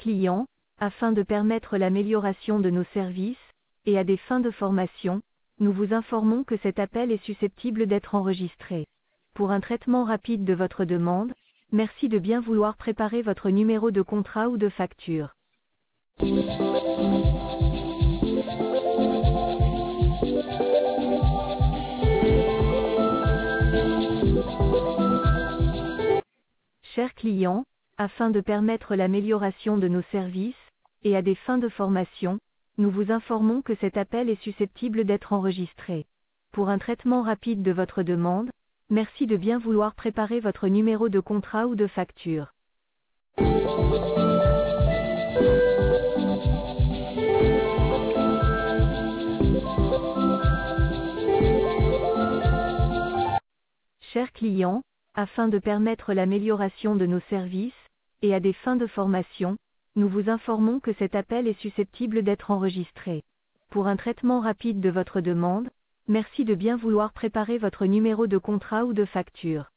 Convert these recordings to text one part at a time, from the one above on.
client, afin de permettre l'amélioration de nos services, et à des fins de formation, nous vous informons que cet appel est susceptible d'être enregistré. Pour un traitement rapide de votre demande, merci de bien vouloir préparer votre numéro de contrat ou de facture. Chers clients, afin de permettre l'amélioration de nos services, et à des fins de formation, nous vous informons que cet appel est susceptible d'être enregistré. Pour un traitement rapide de votre demande, merci de bien vouloir préparer votre numéro de contrat ou de facture. Chers clients, afin de permettre l'amélioration de nos services, et à des fins de formation, nous vous informons que cet appel est susceptible d'être enregistré. Pour un traitement rapide de votre demande, merci de bien vouloir préparer votre numéro de contrat ou de facture.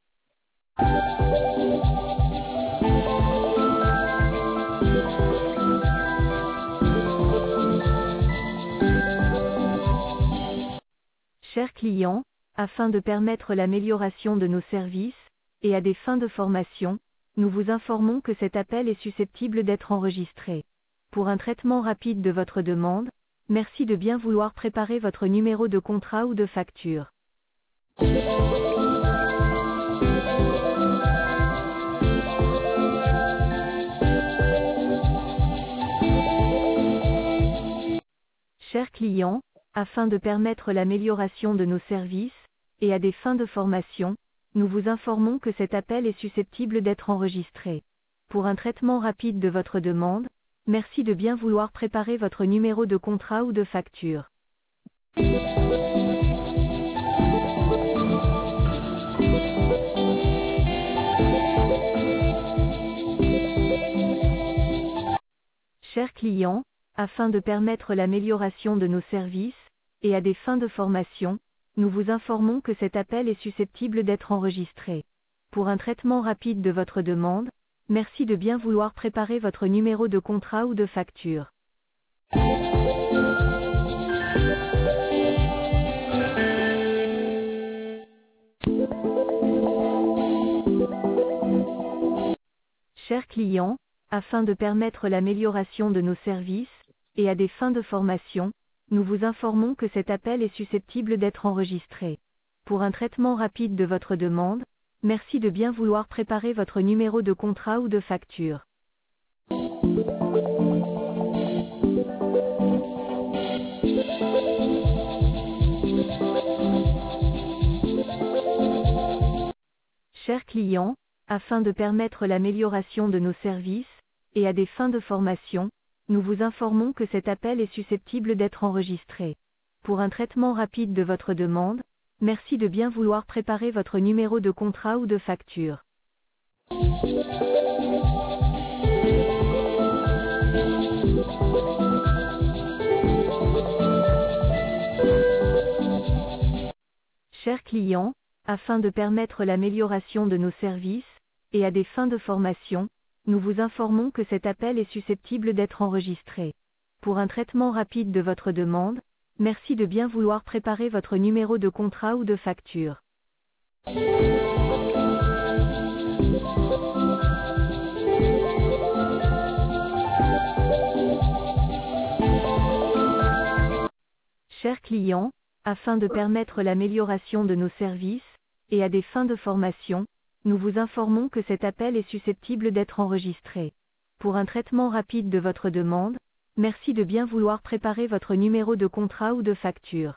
Chers clients, afin de permettre l'amélioration de nos services, et à des fins de formation, nous vous informons que cet appel est susceptible d'être enregistré. Pour un traitement rapide de votre demande, merci de bien vouloir préparer votre numéro de contrat ou de facture. Chers clients, afin de permettre l'amélioration de nos services, et à des fins de formation, nous vous informons que cet appel est susceptible d'être enregistré. Pour un traitement rapide de votre demande, merci de bien vouloir préparer votre numéro de contrat ou de facture. Chers clients, afin de permettre l'amélioration de nos services, et à des fins de formation, nous vous informons que cet appel est susceptible d'être enregistré. Pour un traitement rapide de votre demande, merci de bien vouloir préparer votre numéro de contrat ou de facture. Chers clients, afin de permettre l'amélioration de nos services, et à des fins de formation, nous vous informons que cet appel est susceptible d'être enregistré. Pour un traitement rapide de votre demande, merci de bien vouloir préparer votre numéro de contrat ou de facture. Chers clients, afin de permettre l'amélioration de nos services, et à des fins de formation, nous vous informons que cet appel est susceptible d'être enregistré. Pour un traitement rapide de votre demande, merci de bien vouloir préparer votre numéro de contrat ou de facture. Chers clients, afin de permettre l'amélioration de nos services, et à des fins de formation, nous vous informons que cet appel est susceptible d'être enregistré. Pour un traitement rapide de votre demande, merci de bien vouloir préparer votre numéro de contrat ou de facture. Chers clients, afin de permettre l'amélioration de nos services, et à des fins de formation, nous vous informons que cet appel est susceptible d'être enregistré. Pour un traitement rapide de votre demande, merci de bien vouloir préparer votre numéro de contrat ou de facture.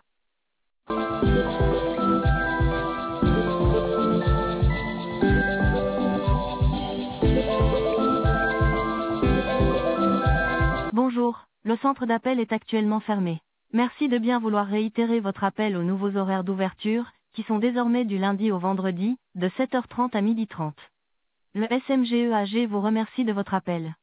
Bonjour, le centre d'appel est actuellement fermé. Merci de bien vouloir réitérer votre appel aux nouveaux horaires d'ouverture, qui sont désormais du lundi au vendredi, de 7h30 à 12h30. Le SMGEAG vous remercie de votre appel.